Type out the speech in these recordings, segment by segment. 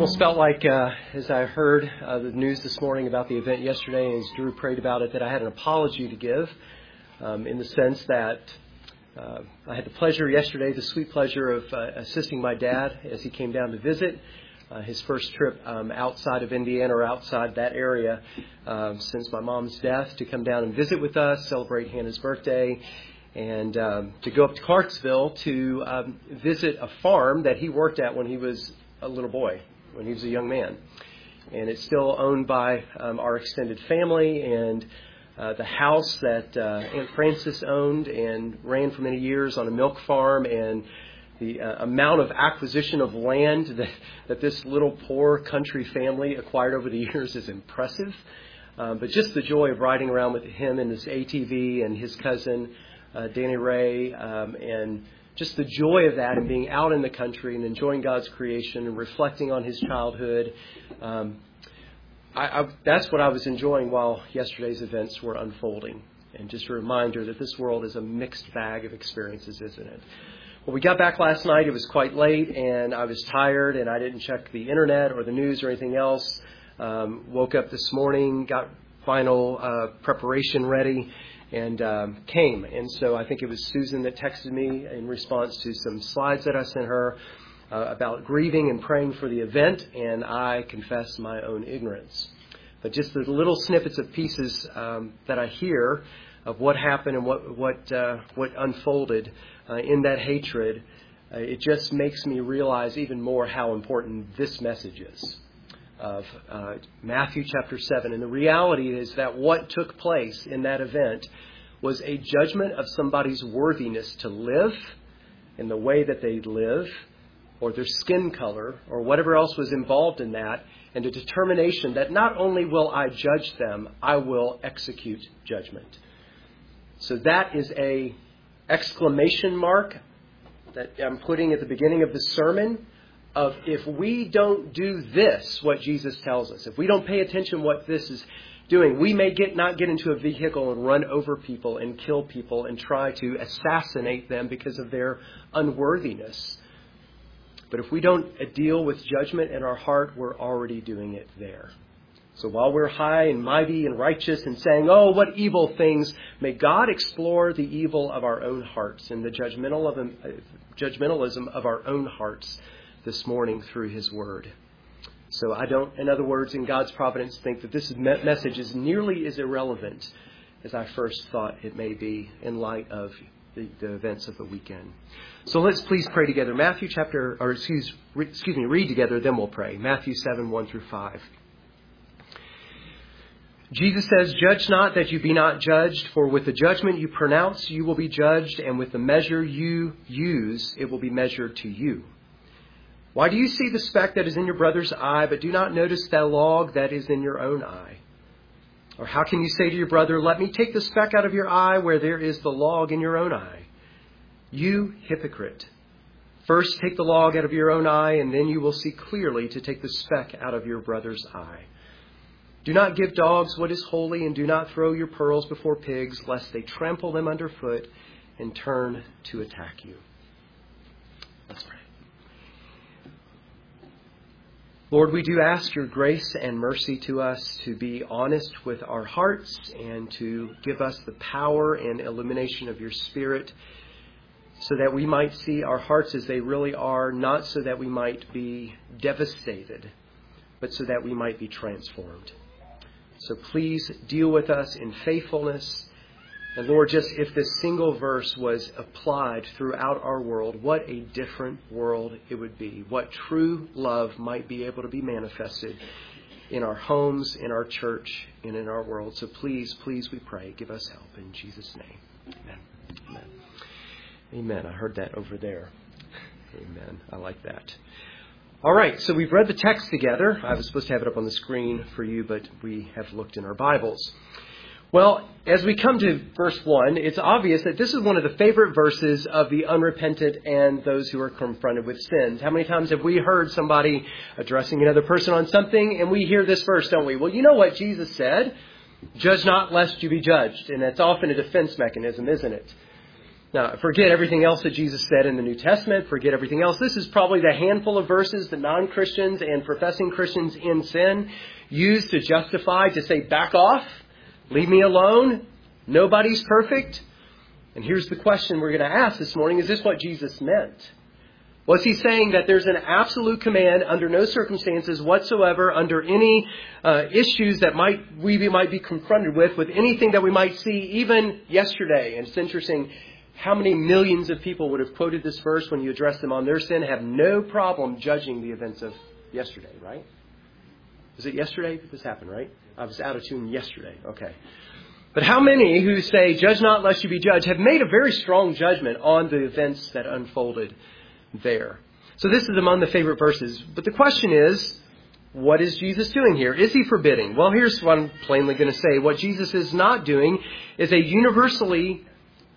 almost felt like, as I heard the news this morning about the event yesterday, and as Drew prayed about it, that I had an apology to give in the sense that I had the pleasure yesterday, the sweet pleasure of assisting my dad as he came down to visit. His first trip outside of Indiana or outside that area since my mom's death, to come down and visit with us, celebrate Hannah's birthday, and to go up to Clarksville to visit a farm that he worked at when he was a little boy, when he was a young man. And it's still owned by our extended family, and the house that Aunt Frances owned and ran for many years on a milk farm, and the amount of acquisition of land that this little poor country family acquired over the years is impressive. But just the joy of riding around with him in his ATV and his cousin, Danny Ray, and just the joy of that and being out in the country and enjoying God's creation and reflecting on his childhood. That's what I was enjoying while yesterday's events were unfolding. And just a reminder that this world is a mixed bag of experiences, isn't it? Well, we got back last night. It was quite late, and I was tired, and I didn't check the internet or the news or anything else. Woke up this morning, got final preparation ready, and came. And so I think it was Susan that texted me in response to some slides that I sent her about grieving and praying for the event, and I confess my own ignorance. But just the little snippets of pieces that I hear of what happened and what unfolded in that hatred, it just makes me realize even more how important this message is of Matthew chapter 7. And the reality is that what took place in that event was a judgment of somebody's worthiness to live in the way that they live, or their skin color, or whatever else was involved in that, and a determination that not only will I judge them, I will execute judgment. So that is a exclamation mark that I'm putting at the beginning of the sermon of, if we don't do this, what Jesus tells us, if we don't pay attention what this is doing, we may not get into a vehicle and run over people and kill people and try to assassinate them because of their unworthiness. But if we don't deal with judgment in our heart, we're already doing it there. So while we're high and mighty and righteous and saying, oh, what evil things, may God explore the evil of our own hearts and the judgmentalism of our own hearts this morning through his word. So I don't, in other words, in God's providence, think that this message is nearly as irrelevant as I first thought it may be in light of the events of the weekend. So let's please pray together. Read together, then we'll pray. Matthew 7, 1 through 5. Jesus says, "Judge not that you be not judged, for with the judgment you pronounce, you will be judged, and with the measure you use, it will be measured to you. Why do you see the speck that is in your brother's eye, but do not notice the log that is in your own eye? Or how can you say to your brother, let me take the speck out of your eye where there is the log in your own eye? You hypocrite. First take the log out of your own eye, and then you will see clearly to take the speck out of your brother's eye. Do not give dogs what is holy, and do not throw your pearls before pigs, lest they trample them underfoot and turn to attack you." Let's pray. Lord, we do ask your grace and mercy to us to be honest with our hearts and to give us the power and illumination of your Spirit so that we might see our hearts as they really are, not so that we might be devastated, but so that we might be transformed. So please deal with us in faithfulness. And Lord, just if this single verse was applied throughout our world, what a different world it would be. What true love might be able to be manifested in our homes, in our church, and in our world. So please, we pray, give us help in Jesus' name. Amen. Amen. Amen. I heard that over there. Amen. I like that. All right, so we've read the text together. I was supposed to have it up on the screen for you, but we have looked in our Bibles. Well, as we come to verse 1, it's obvious that this is one of the favorite verses of the unrepentant and those who are confronted with sins. How many times have we heard somebody addressing another person on something, and we hear this verse, don't we? Well, you know what Jesus said, "Judge not lest you be judged." And that's often a defense mechanism, isn't it? Now, forget everything else that Jesus said in the New Testament. Forget everything else. This is probably the handful of verses that non-Christians and professing Christians in sin use to justify, to say, back off, leave me alone, nobody's perfect. And here's the question we're going to ask this morning. Is this what Jesus meant? Was he saying that there's an absolute command under no circumstances whatsoever, under any issues that we might be confronted with anything that we might see even yesterday? And it's interesting how many millions of people would have quoted this verse when you address them on their sin, have no problem judging the events of yesterday, right? Was it yesterday that this happened, right? I was out of tune yesterday. Okay. But how many who say, judge not lest you be judged, have made a very strong judgment on the events that unfolded there? So this is among the favorite verses. But the question is, what is Jesus doing here? Is he forbidding? Well, here's what I'm plainly going to say. What Jesus is not doing is a universally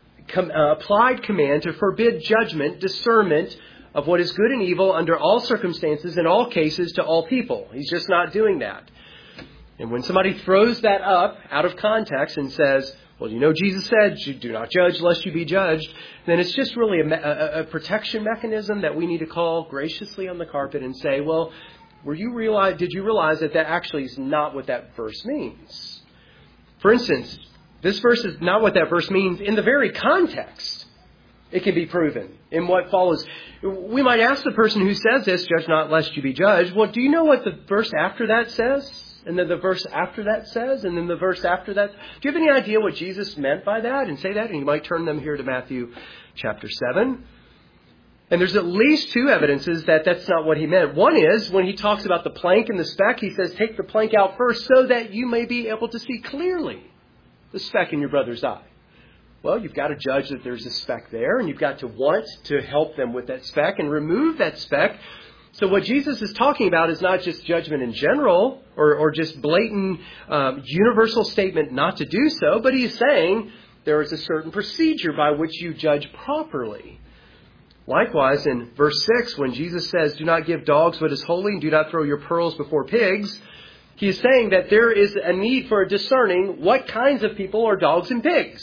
applied command to forbid judgment, discernment of what is good and evil under all circumstances, in all cases, to all people. He's just not doing that. And when somebody throws that up out of context and says, well, you know, Jesus said, do not judge lest you be judged, then it's just really a protection mechanism that we need to call graciously on the carpet and say, well, did you realize that actually is not what that verse means? For instance, this verse is not what that verse means in the very context. It can be proven in what follows. We might ask the person who says this, judge not lest you be judged, well, do you know what the verse after that says? And then the verse after that says, and then the verse after that. Do you have any idea what Jesus meant by that and say that? And you might turn them here to Matthew chapter 7. And there's at least two evidences that that's not what he meant. One is when he talks about the plank and the speck, he says, take the plank out first so that you may be able to see clearly the speck in your brother's eye. Well, you've got to judge that there's a speck there, and you've got to want to help them with that speck and remove that speck. So what Jesus is talking about is not just judgment in general or just blatant universal statement not to do so, but he's saying there is a certain procedure by which you judge properly. Likewise, in verse 6, when Jesus says, do not give dogs what is holy and do not throw your pearls before pigs, he is saying that there is a need for discerning what kinds of people are dogs and pigs.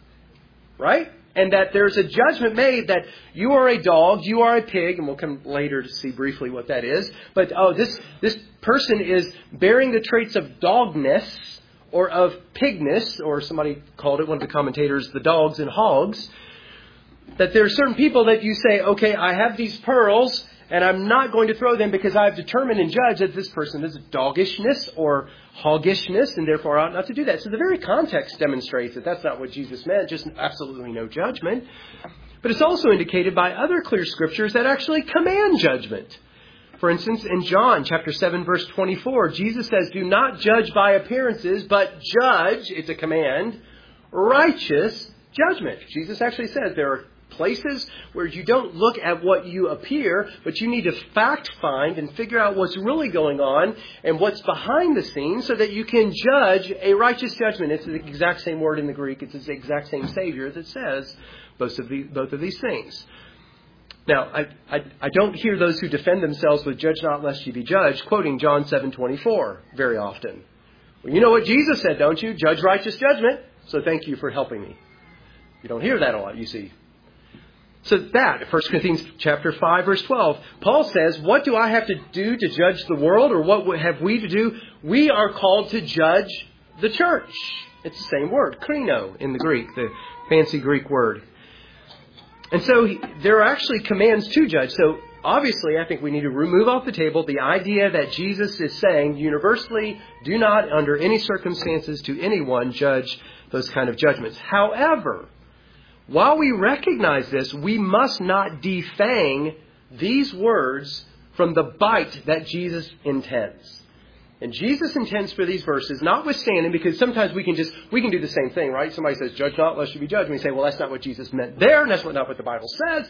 Right? And that there's a judgment made that you are a dog, you are a pig, and we'll come later to see briefly what that is. But this person is bearing the traits of dogness or of pigness, or somebody called it, one of the commentators, the dogs and hogs. That there are certain people that you say, okay, I have these pearls, and I'm not going to throw them because I've determined and judged that this person is doggishness or hoggishness, and therefore I ought not to do that. So the very context demonstrates that that's not what Jesus meant, just absolutely no judgment. But it's also indicated by other clear scriptures that actually command judgment. For instance, in John chapter 7, verse 24, Jesus says, do not judge by appearances, but judge, it's a command, righteous judgment. Jesus actually says there are places where you don't look at what you appear, but you need to fact find and figure out what's really going on and what's behind the scenes so that you can judge a righteous judgment. It's the exact same word in the Greek. It's the exact same Savior that says both of these things. Now, I don't hear those who defend themselves with judge not lest you be judged, quoting John 7:24 very often. Well, you know what Jesus said, don't you? Judge righteous judgment. So thank you for helping me. You don't hear that a lot, you see. So that, 1 Corinthians chapter 5, verse 12, Paul says, what do I have to do to judge the world, or what have we to do? We are called to judge the church. It's the same word, krino, in the Greek, the fancy Greek word. And so there are actually commands to judge. So obviously, I think we need to remove off the table the idea that Jesus is saying universally, do not under any circumstances to anyone judge those kind of judgments. However, while we recognize this, we must not defang these words from the bite that Jesus intends. And Jesus intends for these verses, notwithstanding, because sometimes we can do the same thing, right? Somebody says, judge not lest you be judged. And we say, well, that's not what Jesus meant there, and that's not what the Bible says.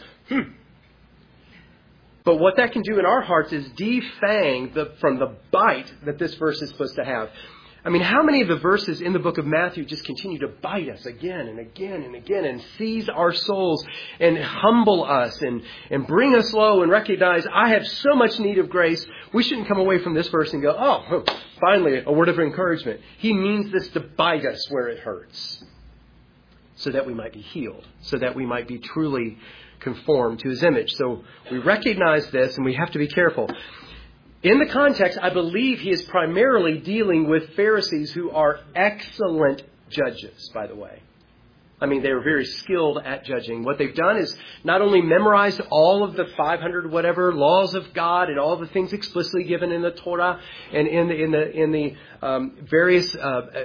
But what that can do in our hearts is defang from the bite that this verse is supposed to have. I mean, how many of the verses in the book of Matthew just continue to bite us again and again and again and seize our souls and humble us and bring us low and recognize I have so much need of grace. We shouldn't come away from this verse and go, oh, finally, a word of encouragement. He means this to bite us where it hurts. so that we might be healed, so that we might be truly conformed to his image. So we recognize this, and we have to be careful. In the context, I believe he is primarily dealing with Pharisees who are excellent judges, by the way. I mean, they were very skilled at judging. What they've done is not only memorized all of the 500 whatever laws of God and all the things explicitly given in the Torah and in the various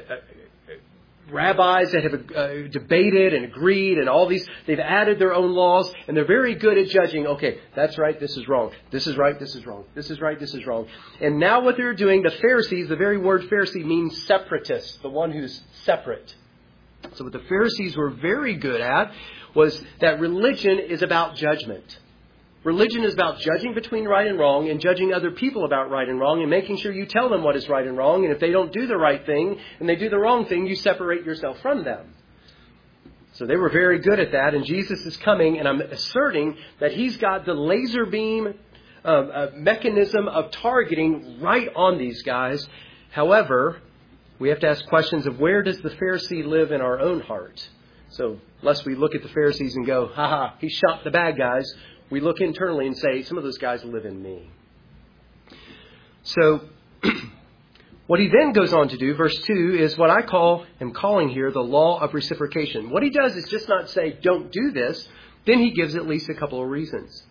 rabbis that have debated and agreed and all these. They've added their own laws, and they're very good at judging. Okay, that's right, this is wrong. This is right, this is wrong. This is right, this is wrong. And now what they're doing, the Pharisees, the very word Pharisee means separatist, the one who's separate. So what the Pharisees were very good at was that religion is about judgment. Religion is about judging between right and wrong and judging other people about right and wrong and making sure you tell them what is right and wrong. And if they don't do the right thing and they do the wrong thing, you separate yourself from them. So they were very good at that. And Jesus is coming, and I'm asserting that he's got the laser beam mechanism of targeting right on these guys. However, we have to ask questions of where does the Pharisee live in our own heart? So lest we look at the Pharisees and go, he shot the bad guys. We look internally and say, some of those guys live in me. So what he then goes on to do, verse 2, is what I am calling here the law of reciprocation. What he does is just not say, don't do this. Then he gives at least a couple of reasons.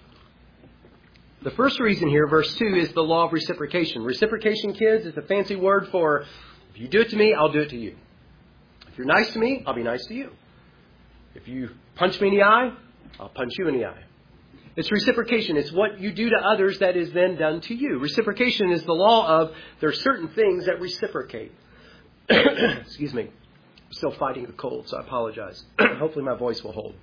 The first reason here, verse 2, is the law of reciprocation. Reciprocation, kids, is a fancy word for, if you do it to me, I'll do it to you. If you're nice to me, I'll be nice to you. If you punch me in the eye, I'll punch you in the eye. It's reciprocation. It's what you do to others that is then done to you. Reciprocation is the law of there are certain things that reciprocate. Excuse me. I'm still fighting a cold, so I apologize. Hopefully my voice will hold.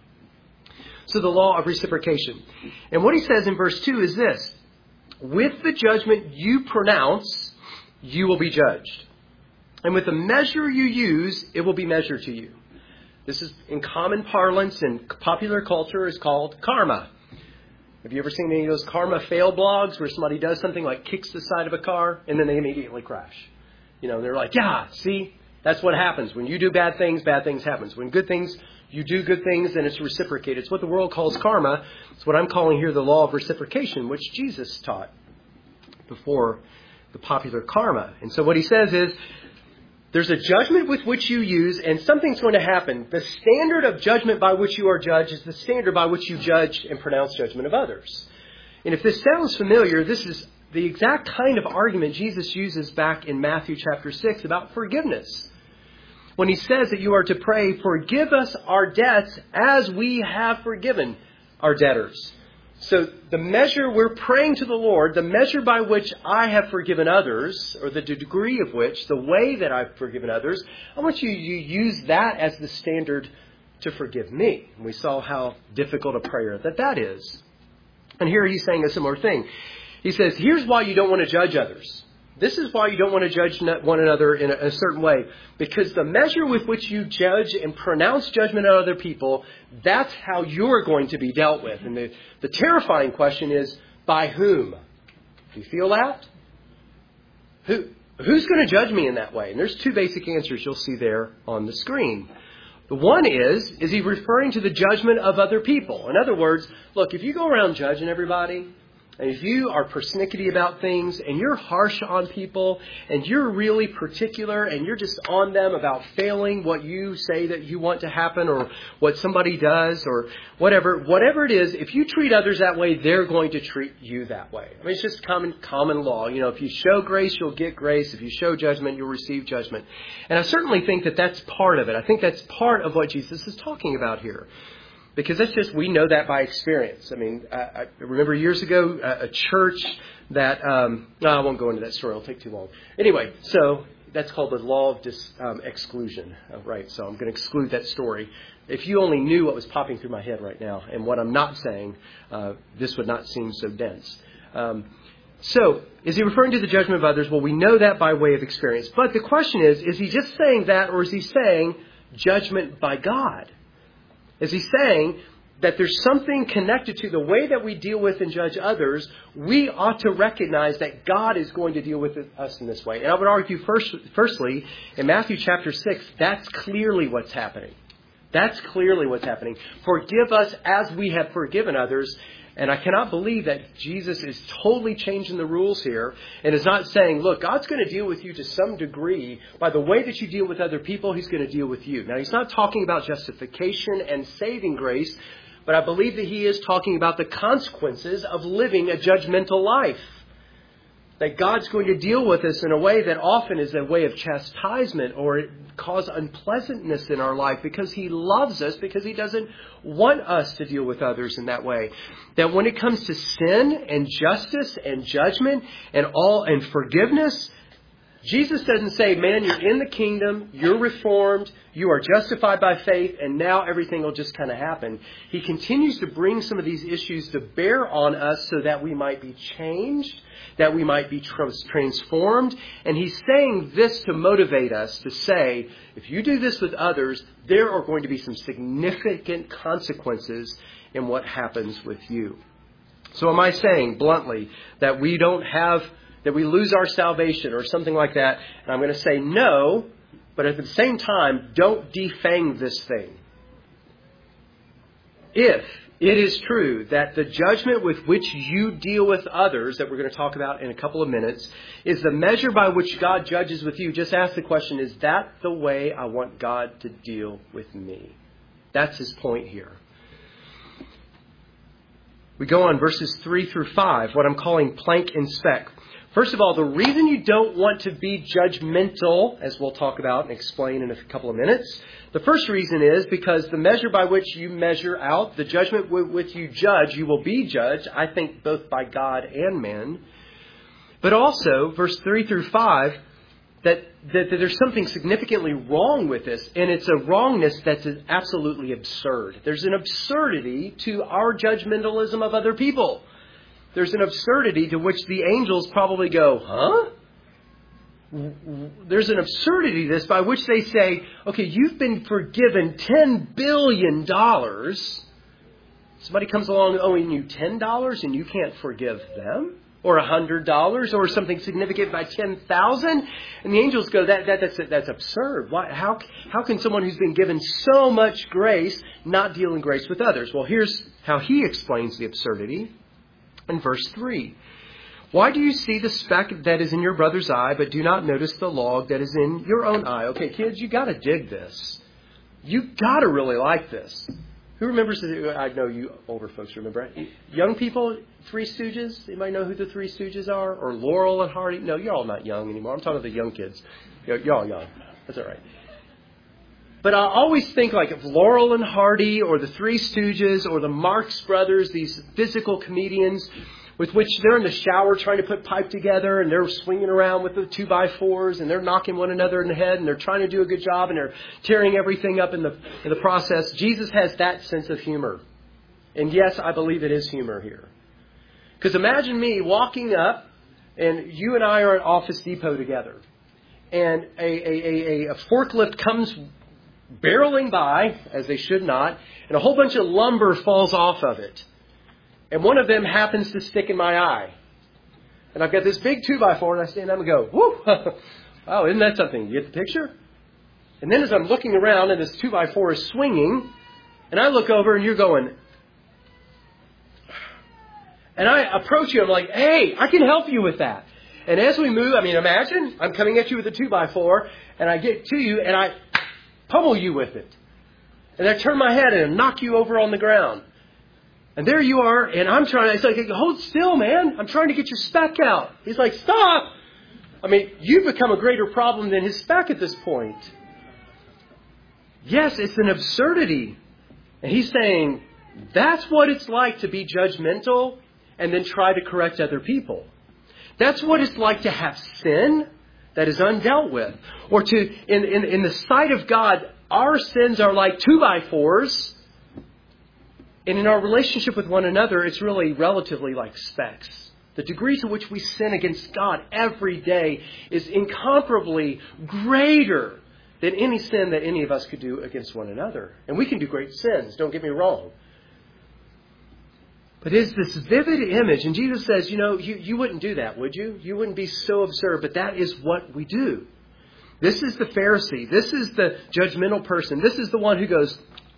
So the law of reciprocation. And what he says in verse 2 is this. With the judgment you pronounce, you will be judged. And with the measure you use, it will be measured to you. This is, in common parlance and popular culture, is called karma. Have you ever seen any of those karma fail blogs where somebody does something like kicks the side of a car and then they immediately crash? You know, they're like, yeah, see, that's what happens. When you do bad things happen. When good things, you do good things, then it's reciprocated. It's what the world calls karma. It's what I'm calling here the law of reciprocation, which Jesus taught before the popular karma. And so what he says is, there's a judgment with which you use, and something's going to happen. The standard of judgment by which you are judged is the standard by which you judge and pronounce judgment of others. And if this sounds familiar, this is the exact kind of argument Jesus uses back in Matthew chapter 6 about forgiveness. When he says that you are to pray, forgive us our debts as we have forgiven our debtors. So the measure we're praying to the Lord, the measure by which I have forgiven others, or the degree of which, the way that I've forgiven others, I want you to use that as the standard to forgive me. And we saw how difficult a prayer that is. And here he's saying a similar thing. He says, here's why you don't want to judge others. This is why you don't want to judge one another in a certain way. Because the measure with which you judge and pronounce judgment on other people, that's how you're going to be dealt with. And the terrifying question is, by whom? Do you feel that? Who's going to judge me in that way? And there's two basic answers you'll see there on the screen. The one is he referring to the judgment of other people? In other words, look, if you go around judging everybody, and if you are persnickety about things and you're harsh on people and you're really particular and you're just on them about failing what you say that you want to happen or what somebody does or whatever it is, if you treat others that way, they're going to treat you that way. I mean, it's just common law. You know, if you show grace, you'll get grace. If you show judgment, you'll receive judgment. And I certainly think that that's part of it. I think that's part of what Jesus is talking about here. Because that's just, we know that by experience. I mean, I remember years ago, a church that, I won't go into that story, it'll take too long. Anyway, so that's called the law of exclusion, right? So I'm going to exclude that story. If you only knew what was popping through my head right now and what I'm not saying, this would not seem so dense. So, is he referring to the judgment of others? Well, we know that by way of experience. But the question is he just saying that, or is he saying judgment by God? Is he saying that there's something connected to the way that we deal with and judge others? We ought to recognize that God is going to deal with us in this way. And I would argue firstly, in Matthew chapter 6, that's clearly what's happening. That's clearly what's happening. Forgive us as we have forgiven others. And I cannot believe that Jesus is totally changing the rules here and is not saying, look, God's going to deal with you to some degree. By the way that you deal with other people, He's going to deal with you. Now, He's not talking about justification and saving grace, but I believe that He is talking about the consequences of living a judgmental life. That God's going to deal with us in a way that often is a way of chastisement or cause unpleasantness in our life because He loves us, because He doesn't want us to deal with others in that way. That when it comes to sin and justice and judgment and forgiveness, Jesus doesn't say, man, you're in the kingdom, you're reformed, you are justified by faith, and now everything will just kind of happen. He continues to bring some of these issues to bear on us so that we might be changed, that we might be transformed. And He's saying this to motivate us to say, if you do this with others, there are going to be some significant consequences in what happens with you. So am I saying bluntly that we lose our salvation or something like that? And I'm going to say no, but at the same time, don't defang this thing. If it is true that the judgment with which you deal with others, that we're going to talk about in a couple of minutes, is the measure by which God judges with you, just ask the question, is that the way I want God to deal with me? That's his point here. We go on verses 3 through 5, what I'm calling plank and speck. First of all, the reason you don't want to be judgmental, as we'll talk about and explain in a couple of minutes, the first reason is because the measure by which you measure out, the judgment with which you judge, you will be judged, I think, both by God and men. But also, verse 3 through 5, that there's something significantly wrong with this, and it's a wrongness that's absolutely absurd. There's an absurdity to our judgmentalism of other people. There's an absurdity to which the angels probably go, huh? There's an absurdity to this by which they say, okay, you've been forgiven $10 billion. Somebody comes along owing you $10 and you can't forgive them? Or $100 or something significant by 10,000? And the angels go, that's absurd. Why? How can someone who's been given so much grace not deal in grace with others? Well, here's how he explains the absurdity. In verse 3, why do you see the speck that is in your brother's eye, but do not notice the log that is in your own eye? Okay, kids, you got to dig this. You got to really like this. Who remembers? I know you older folks remember. Young people, Three Stooges. Anybody know who the Three Stooges are? Or Laurel and Hardy? No, you're all not young anymore. I'm talking to the young kids. You're all young. That's all right. But I always think like of Laurel and Hardy or the Three Stooges or the Marx Brothers, these physical comedians with which they're in the shower trying to put pipe together and they're swinging around with the 2x4s and they're knocking one another in the head and they're trying to do a good job and they're tearing everything up in the process. Jesus has that sense of humor. And yes, I believe it is humor here. Because imagine me walking up and you and I are at Office Depot together and a forklift comes barreling by, as they should not, and a whole bunch of lumber falls off of it. And one of them happens to stick in my eye. And I've got this big 2x4, and I stand up and go, whoo! Wow, isn't that something? You get the picture? And then as I'm looking around, and this 2x4 is swinging, and I look over, and you're going... And I approach you, I'm like, hey, I can help you with that. And as we move, imagine I'm coming at you with a 2x4, and I get to you, and I pummel you with it. And I turn my head and knock you over on the ground. And there you are, and I'm trying, it's like, hold still, man. I'm trying to get your speck out. He's like, stop. You've become a greater problem than his speck at this point. Yes, it's an absurdity. And he's saying, that's what it's like to be judgmental and then try to correct other people. That's what it's like to have sin that is undealt with. Or in the sight of God, our sins are like 2x4s. And in our relationship with one another, it's really relatively like specks. The degree to which we sin against God every day is incomparably greater than any sin that any of us could do against one another. And we can do great sins, don't get me wrong. But it's this vivid image, and Jesus says, you wouldn't do that, would you? You wouldn't be so absurd, but that is what we do. This is the Pharisee. This is the judgmental person. This is the one who goes,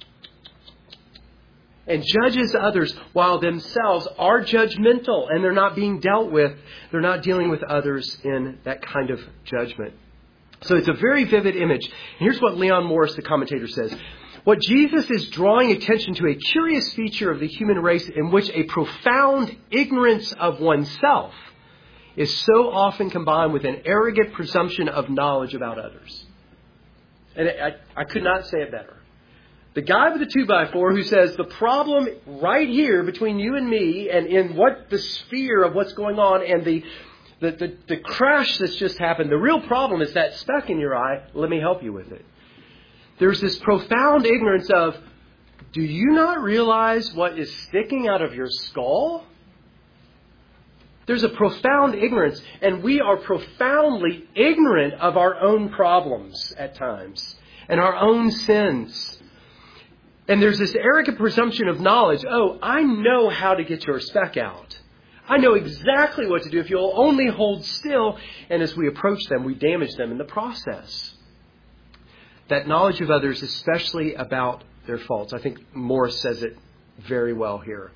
and judges others while themselves are judgmental and they're not being dealt with. They're not dealing with others in that kind of judgment. So it's a very vivid image. And here's what Leon Morris, the commentator, says. What Jesus is drawing attention to a curious feature of the human race in which a profound ignorance of oneself is so often combined with an arrogant presumption of knowledge about others. And I could not say it better. The guy with the 2x4 who says the problem right here between you and me and in what the sphere of what's going on and the crash that's just happened, the real problem is that speck in your eye. Let me help you with it. There's this profound ignorance of, do you not realize what is sticking out of your skull? There's a profound ignorance, and we are profoundly ignorant of our own problems at times and our own sins. And there's this arrogant presumption of knowledge. Oh, I know how to get your speck out. I know exactly what to do if you'll only hold still. And as we approach them, we damage them in the process. That knowledge of others, especially about their faults. I think Morris says it very well here.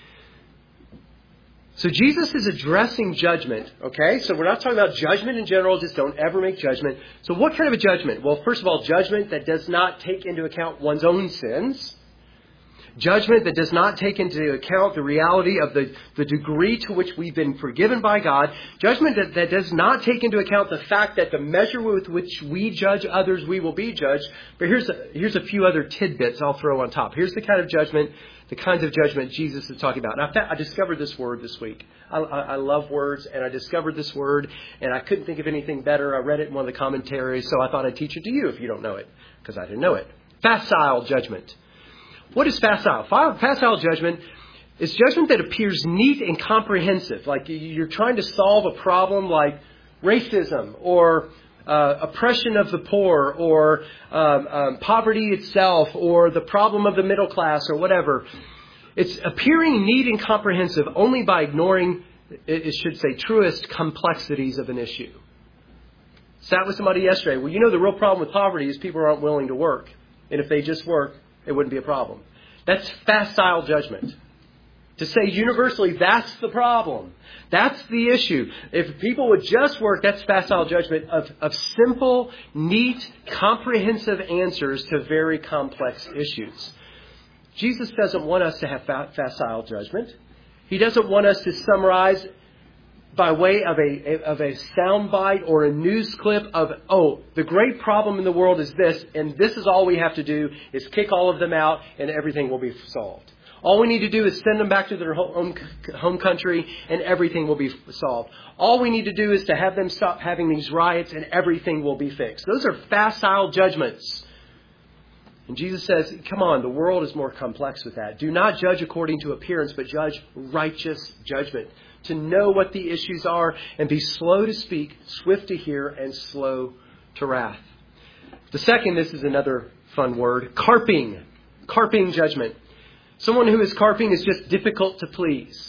So Jesus is addressing judgment, okay? So we're not talking about judgment in general, just don't ever make judgment. So what kind of a judgment? Well, first of all, judgment that does not take into account one's own sins. Judgment that does not take into account the reality of the degree to which we've been forgiven by God. Judgment that does not take into account the fact that the measure with which we judge others, we will be judged. But here's a few other tidbits I'll throw on top. Here's the kind of judgment, the kinds of judgment Jesus is talking about. Now, I discovered this word this week. I love words, and I discovered this word, and I couldn't think of anything better. I read it in one of the commentaries, so I thought I'd teach it to you if you don't know it, because I didn't know it. Facile judgment. What is facile? Facile judgment is judgment that appears neat and comprehensive. Like you're trying to solve a problem like racism or oppression of the poor or poverty itself or the problem of the middle class or whatever. It's appearing neat and comprehensive only by ignoring, it should say, truest complexities of an issue. Sat with somebody yesterday. Well, you know the real problem with poverty is people aren't willing to work. And if they just work, it wouldn't be a problem. That's facile judgment. To say universally, that's the problem. That's the issue. If people would just work, that's facile judgment of simple, neat, comprehensive answers to very complex issues. Jesus doesn't want us to have facile judgment. He doesn't want us to summarize by way of a soundbite or a news clip of, oh, the great problem in the world is this, and this is all we have to do is kick all of them out and everything will be solved. All we need to do is send them back to their home country and everything will be solved. All we need to do is to have them stop having these riots and everything will be fixed. Those are facile judgments. And Jesus says, come on, the world is more complex with that. Do not judge according to appearance, but judge righteous judgment. To know what the issues are and be slow to speak, swift to hear, and slow to wrath. The second, this is another fun word, carping. Carping judgment. Someone who is carping is just difficult to please.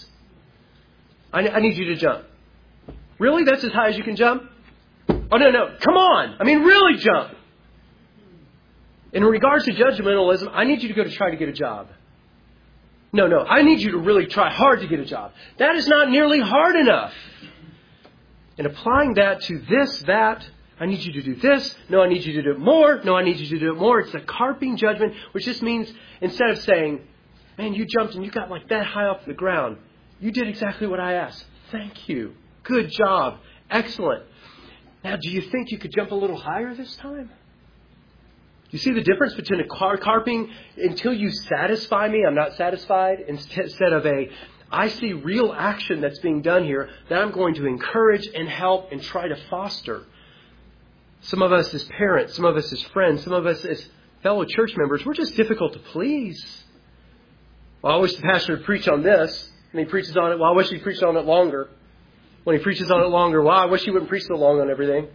I need you to jump. Really? That's as high as you can jump? Oh, no. Come on. I mean, really jump. In regards to judgmentalism, I need you to go to try to get a job. No, I need you to really try hard to get a job. That is not nearly hard enough. And applying that to this, that, I need you to do this. No, I need you to do it more. No, I need you to do it more. It's a carping judgment, which just means instead of saying, man, you jumped and you got like that high off the ground. You did exactly what I asked. Thank you. Good job. Excellent. Now, do you think you could jump a little higher this time? You see the difference between a carping, until you satisfy me, I'm not satisfied, instead of I see real action that's being done here that I'm going to encourage and help and try to foster. Some of us as parents, some of us as friends, some of us as fellow church members, we're just difficult to please. Well, I wish the pastor would preach on this, and he preaches on it. Well, I wish he preached on it longer. When he preaches on it longer, well, I wish he wouldn't preach so long on everything.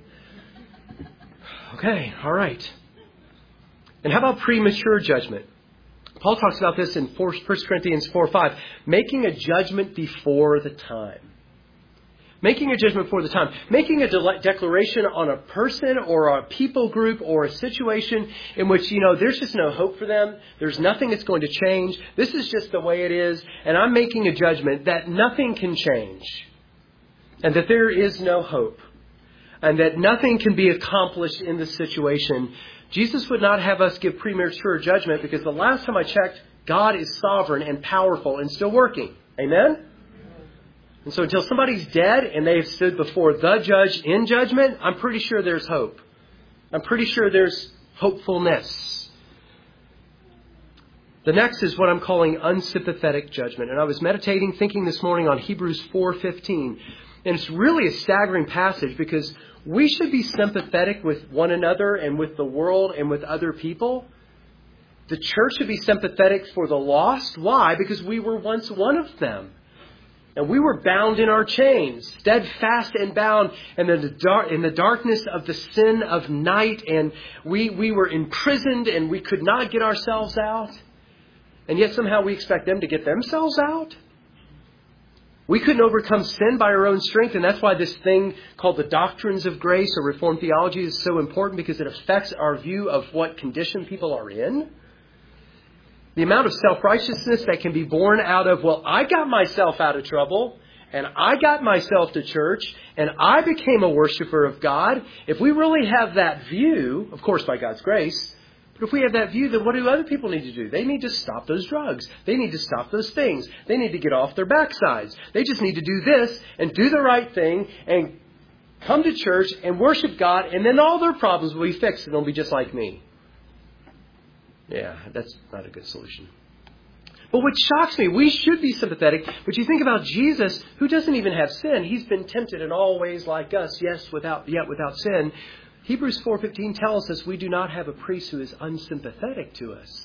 Okay, all right. And how about premature judgment? Paul talks about this in 1 Corinthians 4:5. Making a judgment before the time. Making a judgment before the time. Making a declaration on a person or a people group or a situation in which, there's just no hope for them. There's nothing that's going to change. This is just the way it is. And I'm making a judgment that nothing can change. And that there is no hope. And that nothing can be accomplished in this situation. Jesus would not have us give premature judgment because the last time I checked, God is sovereign and powerful and still working. Amen? And so until somebody's dead and they have stood before the judge in judgment, I'm pretty sure there's hope. I'm pretty sure there's hopefulness. The next is what I'm calling unsympathetic judgment. And I was meditating, thinking this morning on Hebrews 4:15. And it's really a staggering passage because we should be sympathetic with one another and with the world and with other people. The church should be sympathetic for the lost. Why? Because we were once one of them. And we were bound in our chains, steadfast and bound in the darkness of the sin of night. And we were imprisoned and we could not get ourselves out. And yet somehow we expect them to get themselves out. We couldn't overcome sin by our own strength. And that's why this thing called the doctrines of grace or Reformed theology is so important, because it affects our view of what condition people are in. The amount of self-righteousness that can be born out of, well, I got myself out of trouble, and I got myself to church, and I became a worshiper of God. If we really have that view, of course by God's grace, but if we have that view, then what do other people need to do? They need to stop those drugs. They need to stop those things. They need to get off their backsides. They just need to do this and do the right thing and come to church and worship God, and then all their problems will be fixed and they'll be just like me. Yeah, that's not a good solution. But what shocks me, we should be sympathetic, but you think about Jesus, who doesn't even have sin. He's been tempted in all ways like us, yes, without sin. Hebrews 4:15 tells us we do not have a priest who is unsympathetic to us.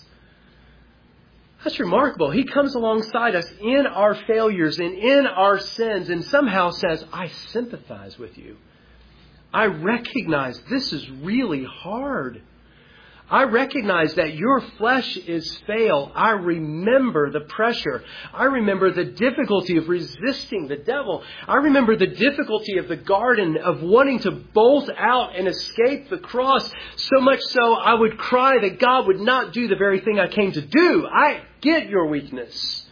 That's remarkable. He comes alongside us in our failures and in our sins and somehow says, I sympathize with you. I recognize this is really hard. I recognize that your flesh is frail. I remember the pressure. I remember the difficulty of resisting the devil. I remember the difficulty of the garden of wanting to bolt out and escape the cross. So much so I would cry that God would not do the very thing I came to do. I get your weakness.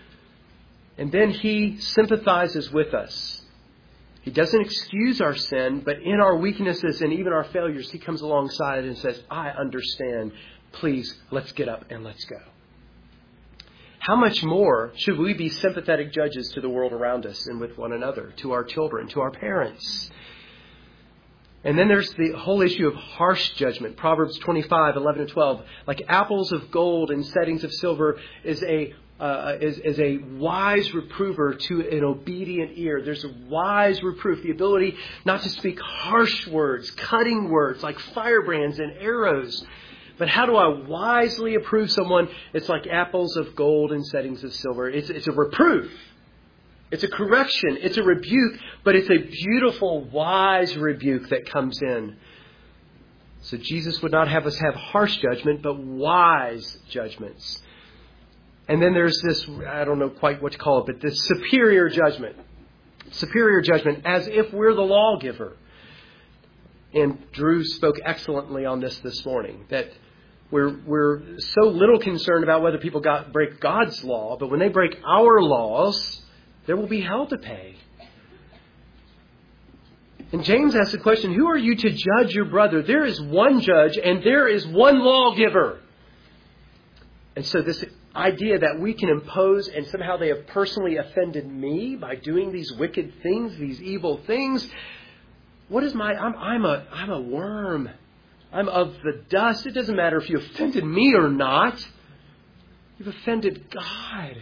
And then He sympathizes with us. He doesn't excuse our sin, but in our weaknesses and even our failures, He comes alongside and says, I understand. Please, let's get up and let's go. How much more should we be sympathetic judges to the world around us and with one another, to our children, to our parents? And then there's the whole issue of harsh judgment. Proverbs 25:11 and 12. Like apples of gold in settings of silver is a wise reprover to an obedient ear. There's a wise reproof, the ability not to speak harsh words, cutting words like firebrands and arrows. But how do I wisely approve someone? It's like apples of gold in settings of silver. It's a reproof. It's a correction. It's a rebuke, but it's a beautiful, wise rebuke that comes in. So Jesus would not have us have harsh judgment, but wise judgments. And then there's this, I don't know quite what to call it, but this superior judgment. Superior judgment, as if we're the lawgiver. And Drew spoke excellently on this morning, that we're so little concerned about whether people break God's law, but when they break our laws, there will be hell to pay. And James asks the question, who are you to judge your brother? There is one judge and there is one lawgiver. And so this idea that we can impose and somehow they have personally offended me by doing these wicked things, these evil things. What is I'm a worm. I'm of the dust. It doesn't matter if you offended me or not. You've offended God.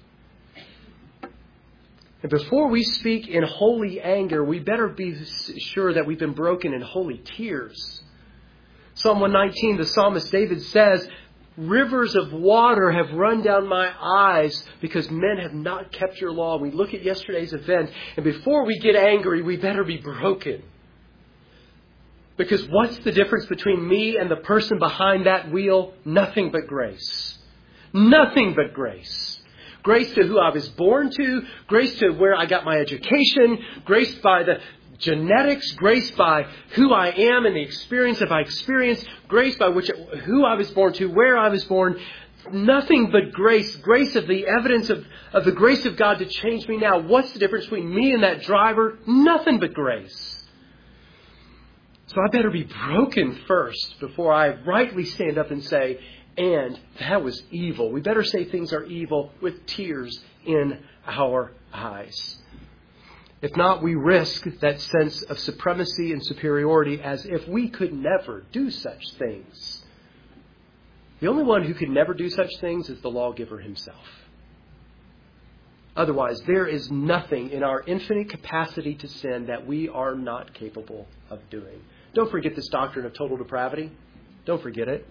And before we speak in holy anger, we better be sure that we've been broken in holy tears. Psalm 119, the psalmist David says, rivers of water have run down my eyes because men have not kept your law. We look at yesterday's event, and before we get angry, we better be broken. Because what's the difference between me and the person behind that wheel? Nothing but grace. Nothing but grace. grace to who I was born to, grace to where I got my education, grace by the genetics, grace by who I am and the experience of my experience, grace by who I was born to, where I was born. Nothing but grace. Grace of the evidence of the grace of God to change me now. What's the difference between me and that driver? Nothing but grace. So I better be broken first before I rightly stand up and say, and that was evil. We better say things are evil with tears in our eyes. If not, we risk that sense of supremacy and superiority as if we could never do such things. The only one who can never do such things is the lawgiver himself. Otherwise, there is nothing in our infinite capacity to sin that we are not capable of doing. Don't forget this doctrine of total depravity. Don't forget it.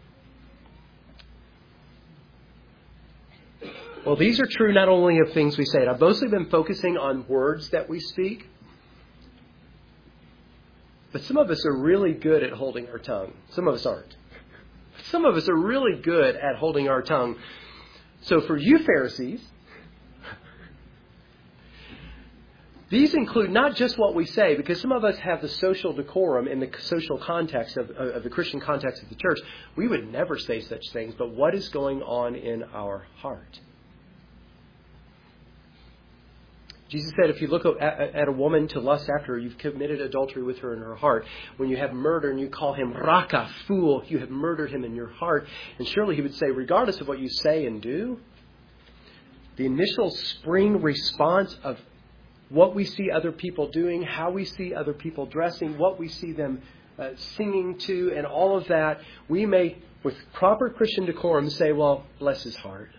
Well, these are true not only of things we say. And I've mostly been focusing on words that we speak. But some of us are really good at holding our tongue. Some of us aren't. Some of us are really good at holding our tongue. So for you Pharisees, these include not just what we say, because some of us have the social decorum in the social context of the Christian context of the church. We would never say such things, but what is going on in our heart? Jesus said, if you look at a woman to lust after her, you've committed adultery with her in her heart. When you have murder and you call him raka, fool, you have murdered him in your heart. And surely he would say, regardless of what you say and do, the initial spring response of what we see other people doing, how we see other people dressing, what we see them singing to, and all of that, we may, with proper Christian decorum, say, well, bless his heart.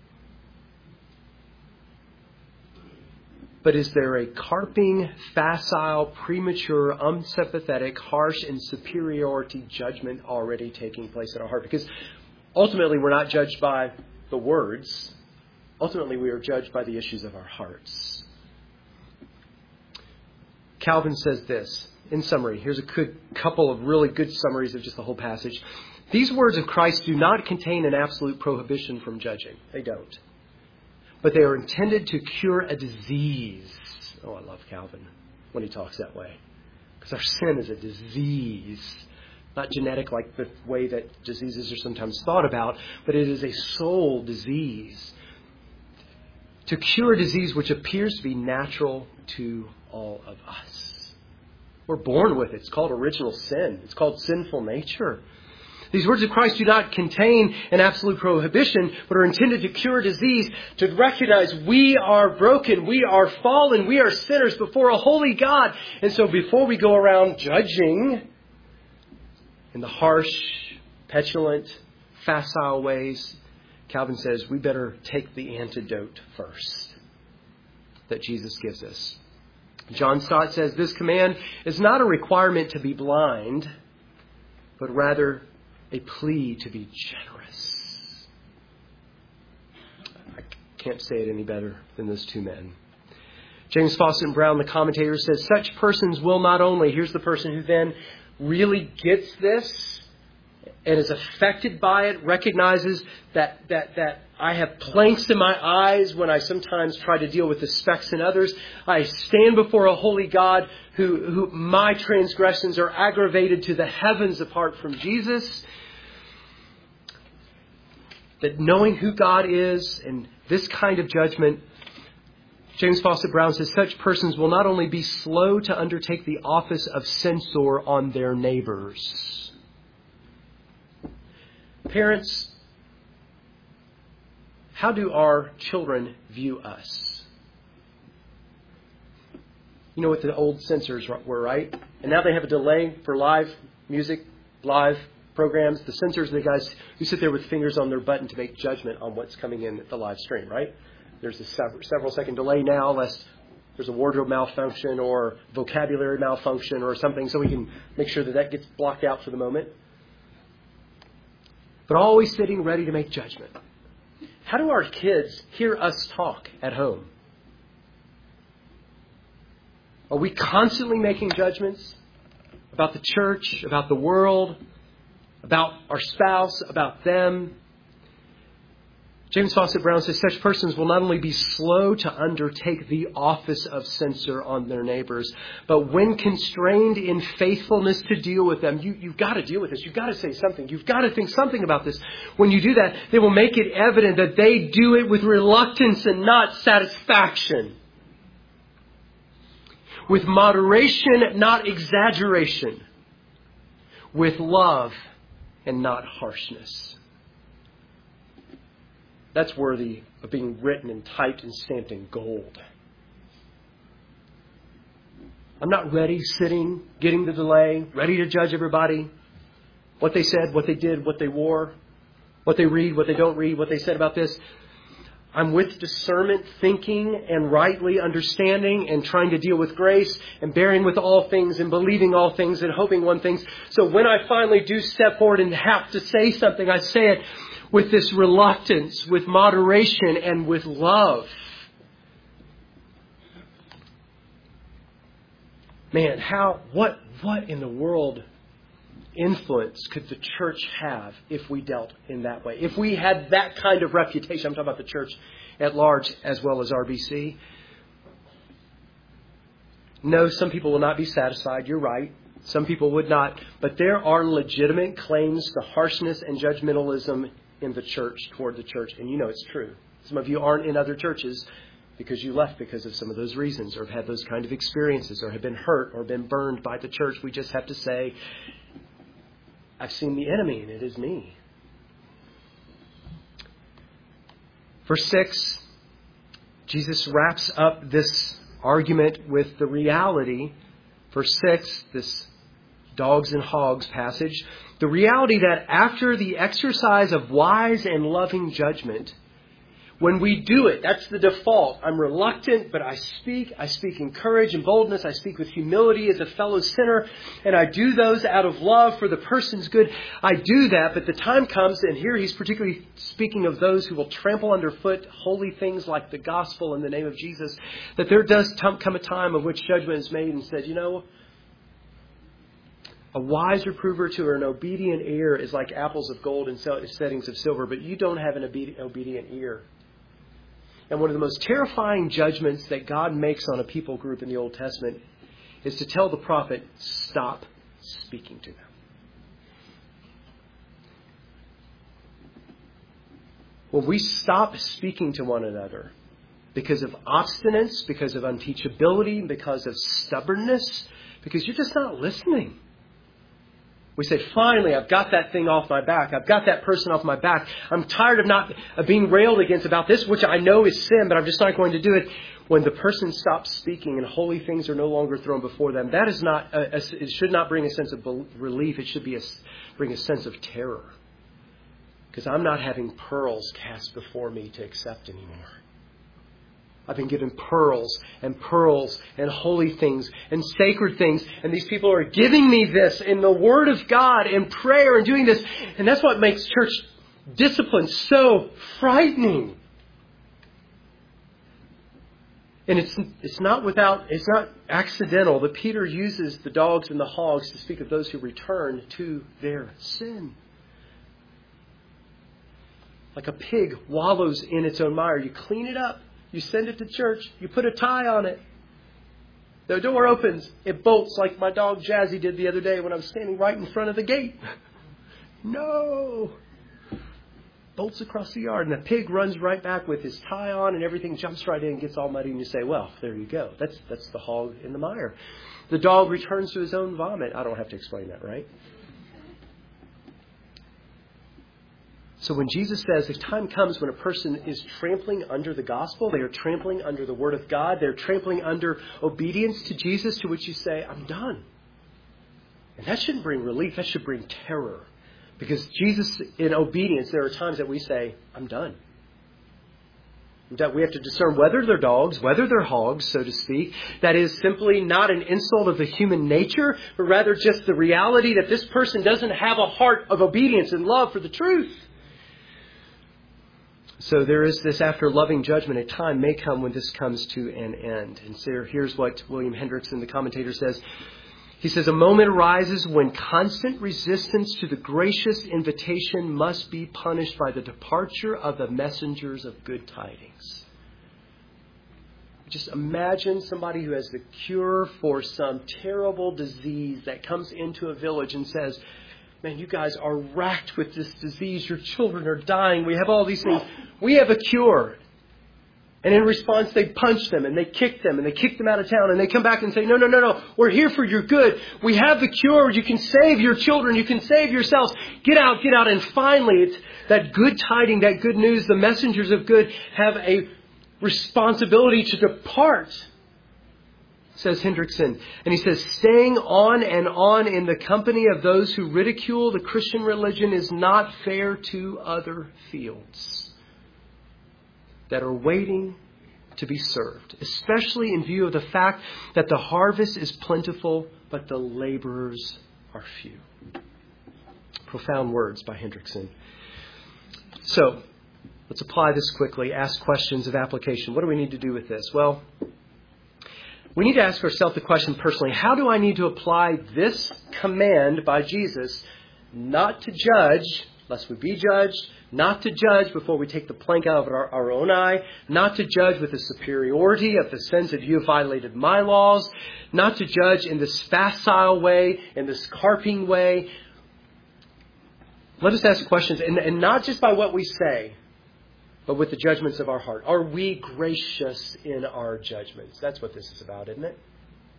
But is there a carping, facile, premature, unsympathetic, harsh, and superiority judgment already taking place in our heart? Because ultimately we're not judged by the words. Ultimately we are judged by the issues of our hearts. Calvin says this, in summary. Here's a couple of really good summaries of just the whole passage. These words of Christ do not contain an absolute prohibition from judging. They don't. But they are intended to cure a disease. Oh, I love Calvin when he talks that way. Because our sin is a disease. Not genetic like the way that diseases are sometimes thought about, but it is a soul disease. To cure a disease which appears to be natural to all of us. We're born with it. It's called original sin. It's called sinful nature. These words of Christ do not contain an absolute prohibition, but are intended to cure disease, to recognize we are broken, we are fallen, we are sinners before a holy God. And so before we go around judging in the harsh, petulant, facile ways, Calvin says we better take the antidote first that Jesus gives us. John Stott says this command is not a requirement to be blind, but rather a plea to be generous. I can't say it any better than those two men. James Fawcett Brown, the commentator, says such persons will not only, here's the person who then really gets this and is affected by it, recognizes that I have planks in my eyes when I sometimes try to deal with the specks in others. I stand before a holy God who my transgressions are aggravated to the heavens apart from Jesus. That knowing who God is and this kind of judgment, James Fawcett Brown says such persons will not only be slow to undertake the office of censor on their neighbors. Parents, how do our children view us? You know what the old censors were, right? And now they have a delay for live music, live programs. The censors are the guys who sit there with fingers on their button to make judgment on what's coming in the live stream, right? There's a several second delay now, lest there's a wardrobe malfunction or vocabulary malfunction or something, so we can make sure that gets blocked out for the moment. But always sitting ready to make judgment. How do our kids hear us talk at home? Are we constantly making judgments about the church, about the world, about our spouse, about them? James Fawcett Brown says such persons will not only be slow to undertake the office of censor on their neighbors, but when constrained in faithfulness to deal with them, you've got to deal with this. You've got to say something. You've got to think something about this. When you do that, they will make it evident that they do it with reluctance and not satisfaction. With moderation, not exaggeration. With love and not harshness. That's worthy of being written and typed and stamped in gold. I'm not ready, sitting, getting the delay, ready to judge everybody. What they said, what they did, what they wore, what they read, what they don't read, what they said about this. I'm with discernment, thinking and rightly understanding and trying to deal with grace and bearing with all things and believing all things and hoping one thing. So when I finally do step forward and have to say something, I say it with this reluctance, with moderation, and with love. Man, what in the world influence could the church have if we dealt in that way? If we had that kind of reputation, I'm talking about the church at large as well as RBC. No, some people will not be satisfied. You're right. Some people would not. But there are legitimate claims to harshness and judgmentalism in the church, toward the church. And you know it's true. Some of you aren't in other churches because you left because of some of those reasons or have had those kind of experiences or have been hurt or been burned by the church. We just have to say, I've seen the enemy and it is me. Verse 6, Jesus wraps up this argument with the reality. Verse 6, this dogs and hogs passage. The reality that after the exercise of wise and loving judgment, when we do it, that's the default. I'm reluctant, but I speak in courage and boldness. I speak with humility as a fellow sinner. And I do those out of love for the person's good. I do that, but the time comes, and here he's particularly speaking of those who will trample underfoot holy things like the gospel in the name of Jesus, that there does come a time of which judgment is made and said, you know, a wise reprover to an obedient ear is like apples of gold in settings of silver, but you don't have an obedient ear. And one of the most terrifying judgments that God makes on a people group in the Old Testament is to tell the prophet, stop speaking to them. When we stop speaking to one another because of obstinance, because of unteachability, because of stubbornness, because you're just not listening. We say, finally, I've got that thing off my back. I've got that person off my back. I'm tired of being railed against about this, which I know is sin, but I'm just not going to do it. When the person stops speaking and holy things are no longer thrown before them, that is not. It should not bring a sense of relief. It should bring a sense of terror, because I'm not having pearls cast before me to accept anymore. I've been given pearls and holy things and sacred things. And these people are giving me this in the Word of God and prayer and doing this. And that's what makes church discipline so frightening. And it's not accidental that Peter uses the dogs and the hogs to speak of those who return to their sin. Like a pig wallows in its own mire. You clean it up. You send it to church. You put a tie on it. The door opens. It bolts like my dog Jazzy did the other day when I was standing right in front of the gate. No. Bolts across the yard. And the pig runs right back with his tie on and everything, jumps right in and gets all muddy. And you say, well, there you go. That's the hog in the mire. The dog returns to his own vomit. I don't have to explain that, right? So when Jesus says the time comes when a person is trampling under the gospel, they are trampling under the Word of God, they're trampling under obedience to Jesus, to which you say, I'm done. And that shouldn't bring relief, that should bring terror. Because Jesus, in obedience, there are times that we say, I'm done. That we have to discern whether they're dogs, whether they're hogs, so to speak. That is simply not an insult of the human nature, but rather just the reality that this person doesn't have a heart of obedience and love for the truth. So there is this, after loving judgment, a time may come when this comes to an end. And so here's what William Hendriksen, the commentator, says. He says, a moment arises when constant resistance to the gracious invitation must be punished by the departure of the messengers of good tidings. Just imagine somebody who has the cure for some terrible disease that comes into a village and says, man, you guys are racked with this disease. Your children are dying. We have all these things. We have a cure. And in response, they punch them and they kick them and they kick them out of town. And they come back and say, no. We're here for your good. We have the cure. You can save your children. You can save yourselves. Get out. And finally, it's that good tiding, that good news. The messengers of good have a responsibility to depart, says Hendrickson. And he says, staying on and on in the company of those who ridicule the Christian religion is not fair to other fields that are waiting to be served, especially in view of the fact that the harvest is plentiful, but the laborers are few. Profound words by Hendrickson. So, let's apply this quickly. Ask questions of application. What do we need to do with this? Well, we need to ask ourselves the question personally, how do I need to apply this command by Jesus not to judge, lest we be judged, not to judge before we take the plank out of our own eye, not to judge with the superiority of the sense that you have violated my laws, not to judge in this facile way, in this carping way. Let us ask questions, and not just by what we say, but with the judgments of our heart. Are we gracious in our judgments? That's what this is about, isn't it?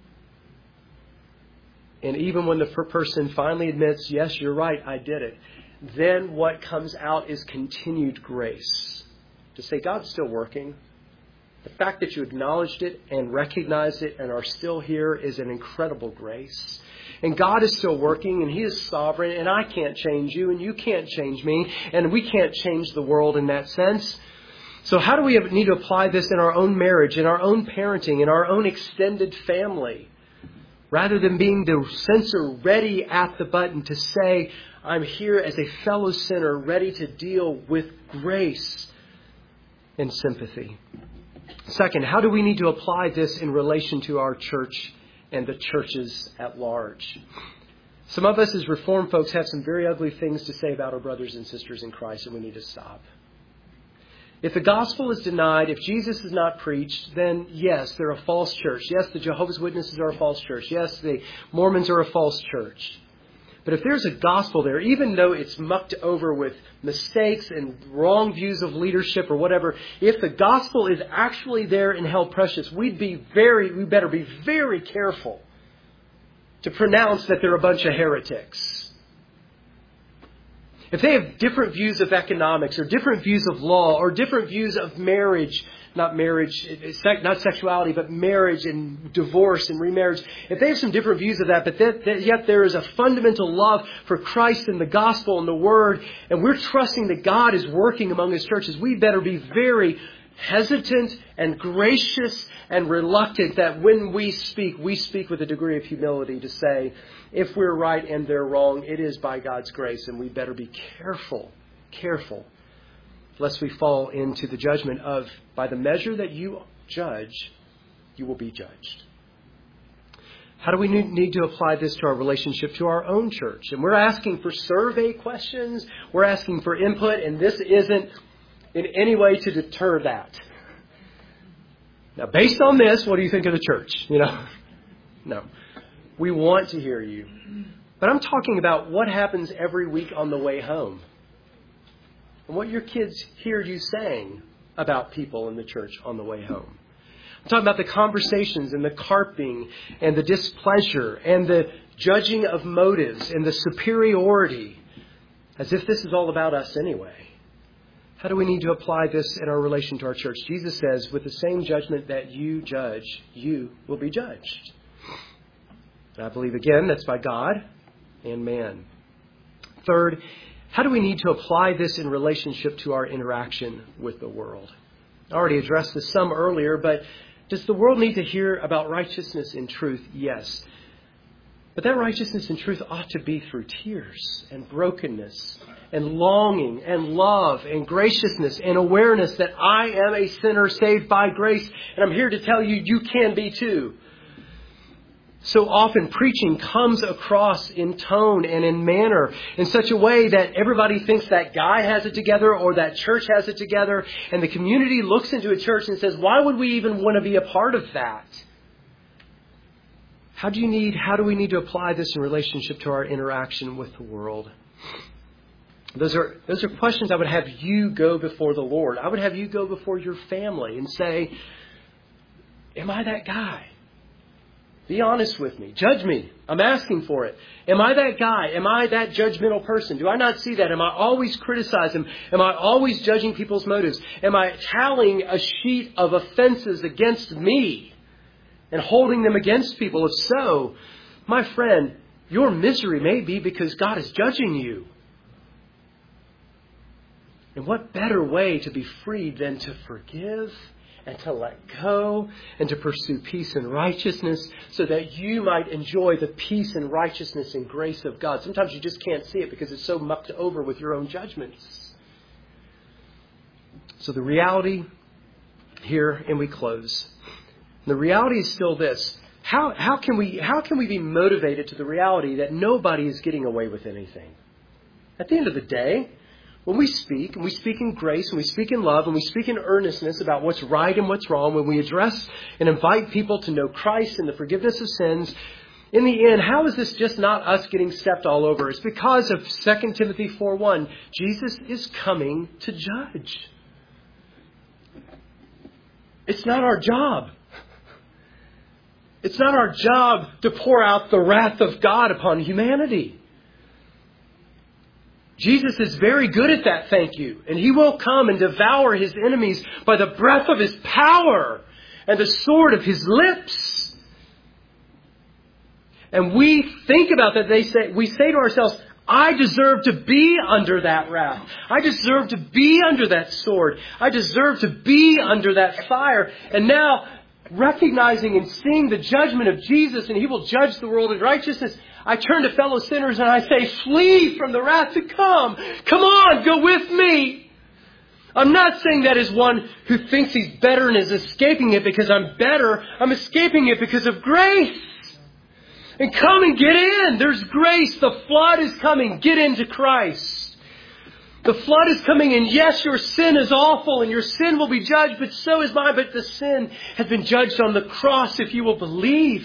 And even when the person finally admits, yes, you're right, I did it, then what comes out is continued grace. To say, God's still working. The fact that you acknowledged it and recognized it and are still here is an incredible grace. And God is still working, and He is sovereign, and I can't change you, and you can't change me, and we can't change the world in that sense. So how do we need to apply this in our own marriage, in our own parenting, in our own extended family? Rather than being the censor ready at the button to say, I'm here as a fellow sinner ready to deal with grace and sympathy. Second, how do we need to apply this in relation to our church and the churches at large? Some of us as Reformed folks have some very ugly things to say about our brothers and sisters in Christ, and we need to stop. If the gospel is denied, if Jesus is not preached, then yes, they're a false church. Yes, the Jehovah's Witnesses are a false church. Yes, the Mormons are a false church. But if there's a gospel there, even though it's mucked over with mistakes and wrong views of leadership or whatever, if the gospel is actually there and held precious, we better be very careful to pronounce that they're a bunch of heretics. If they have different views of economics or different views of law or different views of marriage, not sexuality, but marriage and divorce and remarriage, if they have some different views of that, but yet there is a fundamental love for Christ and the gospel and the word, and we're trusting that God is working among His churches, we better be very hesitant and gracious and reluctant that when we speak with a degree of humility to say, if we're right and they're wrong, it is by God's grace, and we better be careful, lest we fall into the judgment of, by the measure that you judge, you will be judged. How do we need to apply this to our relationship to our own church? And we're asking for survey questions, we're asking for input, and this isn't in any way to deter that. Now, based on this, what do you think of the church? No. We want to hear you. But I'm talking about what happens every week on the way home. And what your kids hear you saying about people in the church on the way home. I'm talking about the conversations and the carping and the displeasure and the judging of motives and the superiority, as if this is all about us anyway. How do we need to apply this in our relation to our church? Jesus says, with the same judgment that you judge, you will be judged. And I believe, again, that's by God and man. Third, how do we need to apply this in relationship to our interaction with the world? I already addressed this some earlier, but does the world need to hear about righteousness and truth? Yes. But that righteousness and truth ought to be through tears and brokenness and longing and love and graciousness and awareness that I am a sinner saved by grace. And I'm here to tell you, you can be too. So often preaching comes across in tone and in manner in such a way that everybody thinks that guy has it together or that church has it together. And the community looks into a church and says, why would we even want to be a part of that? How do we need to apply this in relationship to our interaction with the world? Those are questions I would have you go before the Lord. I would have you go before your family and say, am I that guy? Be honest with me. Judge me. I'm asking for it. Am I that guy? Am I that judgmental person? Do I not see that? Am I always criticizing? Am I always judging people's motives? Am I tallying a sheet of offenses against me and holding them against people? If so, my friend, your misery may be because God is judging you. And what better way to be freed than to forgive and to let go and to pursue peace and righteousness so that you might enjoy the peace and righteousness and grace of God. Sometimes you just can't see it because it's so mucked over with your own judgments. So the reality here, and we close. The reality is still this. How can we be motivated to the reality that nobody is getting away with anything? At the end of the day, when we speak, and we speak in grace, and we speak in love, and we speak in earnestness about what's right and what's wrong, when we address and invite people to know Christ and the forgiveness of sins, in the end, how is this just not us getting stepped all over? It's because of 2 Timothy 4:1. Jesus is coming to judge. It's not our job. It's not our job to pour out the wrath of God upon humanity. Jesus is very good at that, thank you. And He will come and devour His enemies by the breath of His power and the sword of His lips. And we think about that. We say to ourselves, I deserve to be under that wrath. I deserve to be under that sword. I deserve to be under that fire. And now, recognizing and seeing the judgment of Jesus, and He will judge the world in righteousness, I turn to fellow sinners and I say, flee from the wrath to come. Come on, go with me. I'm not saying that as one who thinks he's better and is escaping it because I'm better. I'm escaping it because of grace. And come and get in. There's grace. The flood is coming. Get into Christ. The flood is coming, and yes, your sin is awful and your sin will be judged, but so is mine. But the sin has been judged on the cross if you will believe.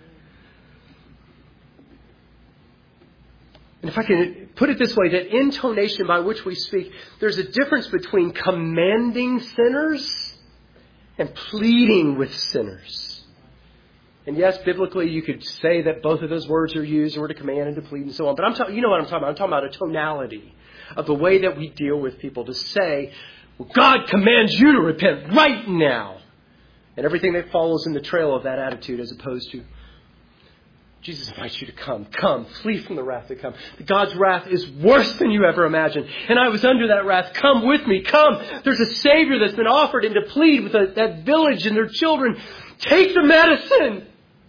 And if I can put it this way, that intonation by which we speak, there's a difference between commanding sinners and pleading with sinners. And yes, biblically, you could say that both of those words are used, or to command and to plead and so on. But you know what I'm talking about. I'm talking about a tonality of the way that we deal with people, to say, well, God commands you to repent right now. And everything that follows in the trail of that attitude, as opposed to, Jesus invites you to come. Come, flee from the wrath to come. God's wrath is worse than you ever imagined. And I was under that wrath. Come with me. Come. There's a Savior that's been offered, and to plead with that village and their children. Take the medicine.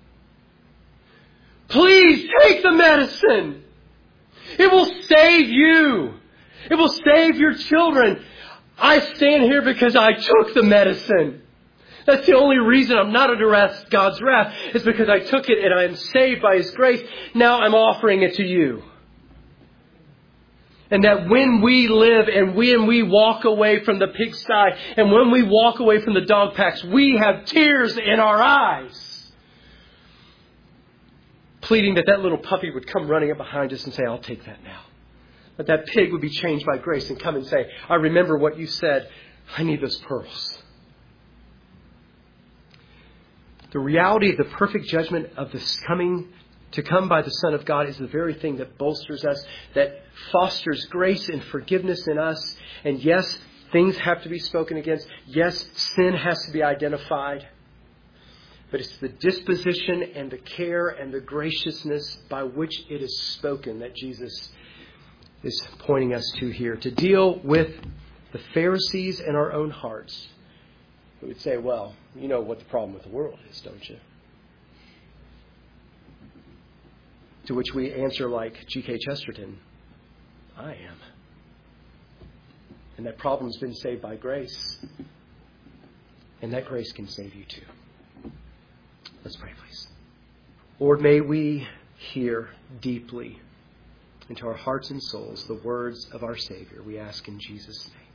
Please take the medicine. It will save you. It will save your children. I stand here because I took the medicine. That's the only reason I'm not under God's wrath, is because I took it and I am saved by His grace. Now I'm offering it to you. And that when we live and when we walk away from the pigsty and when we walk away from the dog packs, we have tears in our eyes, pleading that little puppy would come running up behind us and say, I'll take that now. That pig would be changed by grace and come and say, I remember what you said. I need those pearls. The reality of the perfect judgment of this to come by the Son of God is the very thing that bolsters us, that fosters grace and forgiveness in us. And yes, things have to be spoken against. Yes, sin has to be identified. But it's the disposition and the care and the graciousness by which it is spoken that Jesus is pointing us to here. To deal with the Pharisees in our own hearts. We would say, well, you know what the problem with the world is, don't you? To which we answer like G.K. Chesterton, I am. And that problem's been saved by grace. And that grace can save you too. Let's pray, please. Lord, may we hear deeply into our hearts and souls the words of our Savior. We ask in Jesus' name.